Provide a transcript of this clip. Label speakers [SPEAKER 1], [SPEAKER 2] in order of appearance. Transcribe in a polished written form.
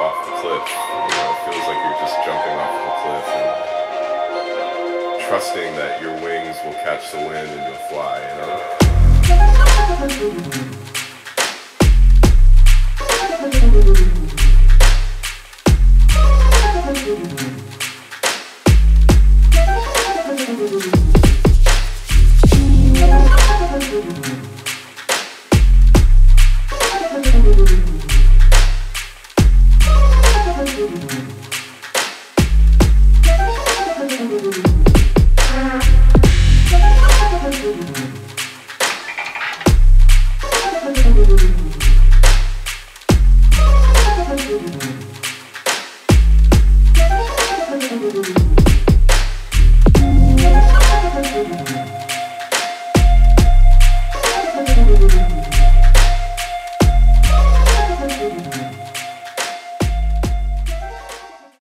[SPEAKER 1] off the cliff. You know, it feels like you're just jumping off the cliff and trusting that your wings will catch the wind and you'll fly, you know?
[SPEAKER 2] Thank you.